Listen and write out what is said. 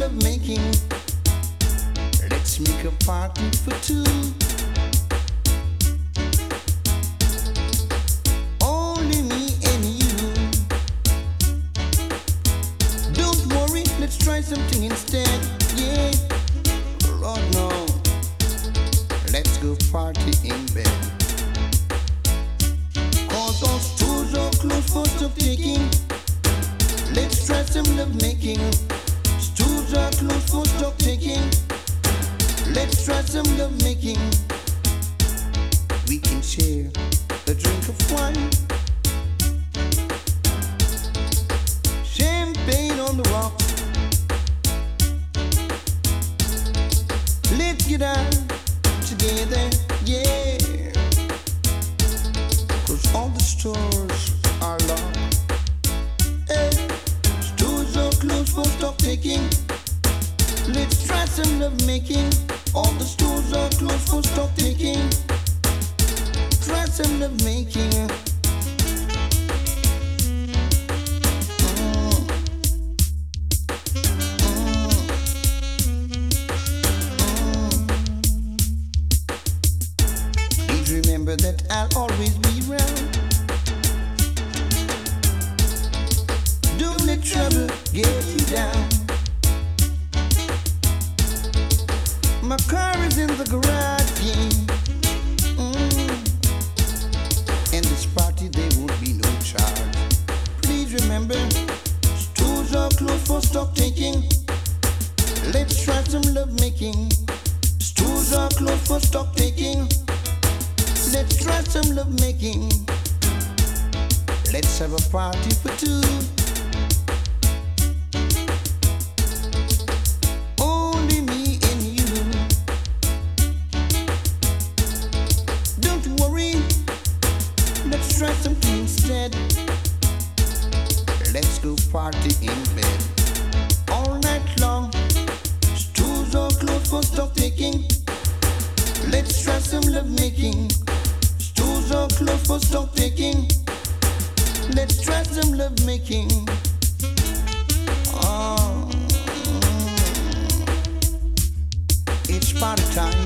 love making. Let's make a party for two. Only me and you. Don't worry, let's try something instead. Yeah, Lord no. Let's go party in bed. Cause those stools are closed for stop taking. Let's try some love making. Stools are closed for stop taking. Let's try some love making. We can share a drink of wine. Champagne on the rocks. Let's get out together, yeah. Cause all the stores are locked. Hey, stores are closed for stock taking. Let's try some love making. All the stores are closed for stock taking. Try some love making. Please remember that I'll always be around. Don't let trouble get you down. My car is in the garage, yeah. And this party there won't be no charge. Please remember, stores are closed for stock taking. Let's try some love making. Stores are closed for stock taking. Let's try some love making. Let's have a party for two. Only me and you. Don't worry, let's try something instead. Let's go party in bed all night long. Stools are closed for stock taking. Let's try some love making. Stools are closed for stock taking. Let's try some love making. Oh, it's party time.